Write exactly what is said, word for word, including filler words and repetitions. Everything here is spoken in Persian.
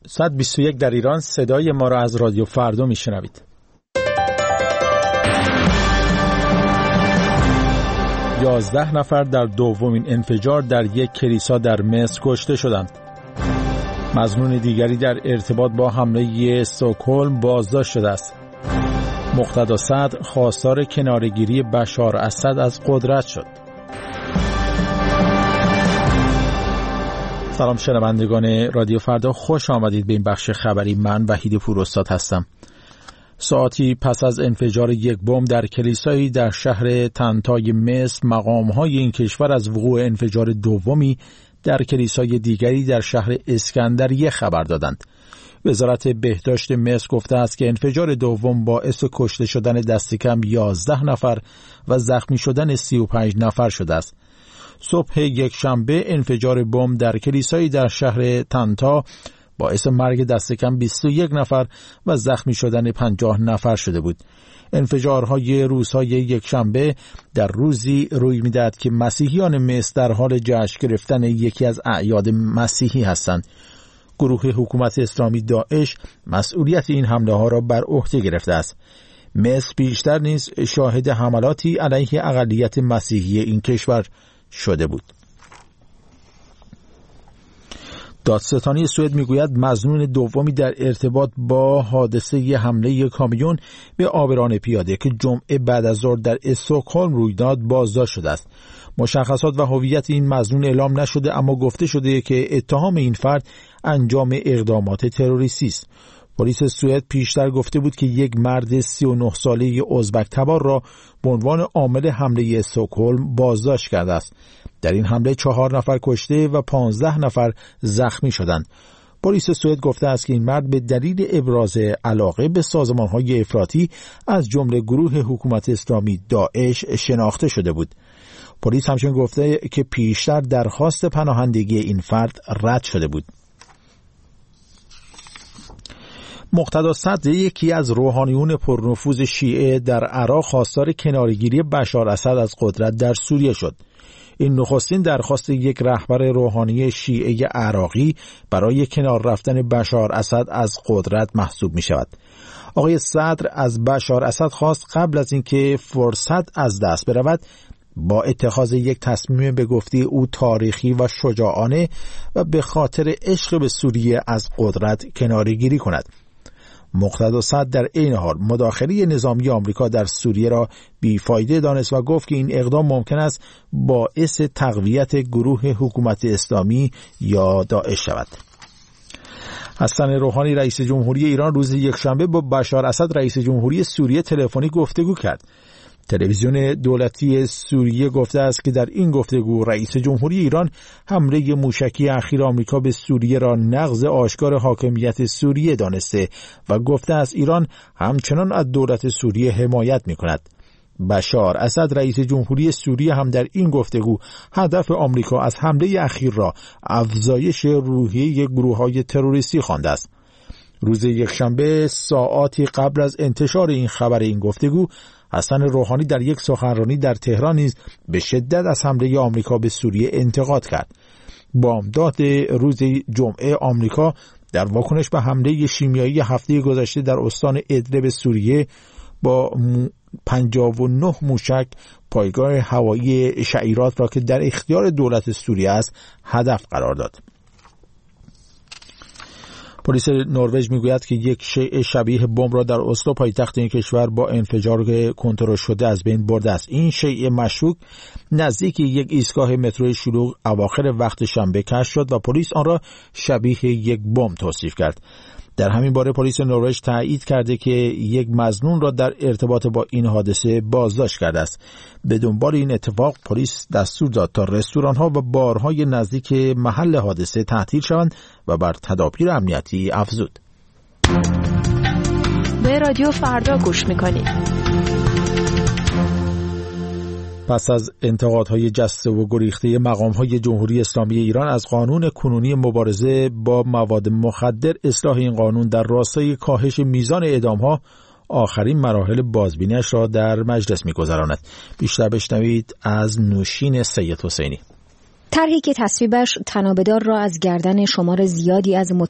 صد و بیست و یک در ایران. صدای ما را از رادیو فردا میشنوید. یازده نفر در دومین انفجار در یک کلیسا در مصر کشته شدند. مظنون دیگری در ارتباط با حمله استکهلم بازداشت شده است. مقتدا صدر خواستار کناره‌گیری بشار اسد از قدرت شد. سلام شنوندگان رادیو فردا، خوش آمدید به این بخش خبری. من وحید پوراستاد هستم. ساعتی پس از انفجار یک بمب در کلیسایی در شهر طنطای مصر، مقام‌های این کشور از وقوع انفجار دومی در کلیسای دیگری در شهر اسکندریه خبر دادند. وزارت بهداشت مصر گفته است که انفجار دوم باعث کشته شدن دست کم یازده نفر و زخمی شدن سی و پنج نفر شده است. صبح یک شنبه انفجار بمب در کلیسایی در شهر طنطا باعث مرگ دست کم بیست و یک نفر و زخمی شدن پنجاه نفر شده بود. انفجارهای روزهای یک شنبه در روزی روی می‌دهد که مسیحیان مصر در حال جشن گرفتن یکی از اعیاد مسیحی هستند. گروه حکومت اسلامی داعش مسئولیت این حمله ها را بر عهده گرفته است. مصر بیشتر نیز شاهد حملاتی علیه اقلیت مسیحی این کشور شده بود. دادستانی سوئد میگوید مظنون دومی در ارتباط با حادثه حمله کامیون به عابران پیاده که جمعه بعد از ظهر در استکهلم روی داد بازداشت شده است. مشخصات و هویت این مظنون اعلام نشده، اما گفته شده که اتهام این فرد انجام اقدامات تروریستی است. پلیس سوئد پیشتر گفته بود که یک مرد سی و نه ساله ازبک تبار را به عنوان عامل حمله استکهلم بازداشت کرده است. در این حمله چهار نفر کشته و پانزده نفر زخمی شدند. پلیس سوئد گفته است که این مرد به دلیل ابراز علاقه به سازمان‌های افراطی از جمله گروه حکومت اسلامی داعش شناخته شده بود. پلیس همچنین گفته که پیشتر درخواست پناهندگی این فرد رد شده بود. مقتدا صدر، یکی از روحانیون پرنفوذ شیعه در عراق، خواستار کناره‌گیری بشار اسد از قدرت در سوریه شد. این نخستین درخواست یک رهبر روحانی شیعه عراقی برای کنار رفتن بشار اسد از قدرت محسوب می شود. آقای صدر از بشار اسد خواست قبل از اینکه فرصت از دست برود با اتخاذ یک تصمیم به گفته او تاریخی و شجاعانه و به خاطر عشق به سوریه از قدرت کناره‌گیری کند. مقتدا صدر در عین حال مداخله نظامی آمریکا در سوریه را بیفایده دانست و گفت که این اقدام ممکن است باعث تقویت گروه حکومت اسلامی یا داعش شود. حسن روحانی رئیس جمهوری ایران روز یکشنبه با بشار اسد رئیس جمهوری سوریه تلفنی گفتگو کرد. تلویزیون دولتی سوریه گفته است که در این گفتگو رئیس جمهوری ایران حمله موشکی اخیر آمریکا به سوریه را نقض آشکار حاکمیت سوریه دانسته و گفته است ایران همچنان از دولت سوریه حمایت می‌کند. بشار اسد رئیس جمهوری سوریه هم در این گفتگو هدف آمریکا از حمله اخیر را افزایش روحیه گروه‌های تروریستی خوانده است. روز یکشنبه ساعاتی قبل از انتشار این خبر این گفتگو، حسن روحانی در یک سخنرانی در تهران نیز به شدت از حمله آمریکا به سوریه انتقاد کرد. بامداد روز جمعه آمریکا در واکنش به حمله شیمیایی هفته گذشته در استان ادلب سوریه با پنجاه و نه موشک پایگاه هوایی شعیرات را که در اختیار دولت سوریه است هدف قرار داد. پلیس نروژ میگوید که یک شیء شبیه بمب را در اسلو پایتخت این کشور با انفجار کنترل شده از بین برده است. این شیء مشکوک نزدیک یک ایستگاه مترو شلوغ اواخر وقت شنبه کشف شد و پلیس آن را شبیه یک بمب توصیف کرد. در همین باره پلیس نروژ تایید کرده که یک مظنون را در ارتباط با این حادثه بازداشت کرده است. به دنبال این اتفاق پلیس دستور داد تا رستوران‌ها و بارهای نزدیک محل حادثه تعطیل شوند و بر تدابیر امنیتی افزود. به رادیو فردا گوش می‌کنید. پس از انتقادهای جسته و گریخته مقام‌های جمهوری اسلامی ایران از قانون کنونی مبارزه با مواد مخدر، اصلاح این قانون در راستای کاهش میزان اعدام‌ها آخرین مراحل بازبینی‌اش را در مجلس می‌گذراند. بیشتر بشنوید از نوشین سید حسینی. طرحی که تصویبش تنابدار را از گردن شمار زیادی از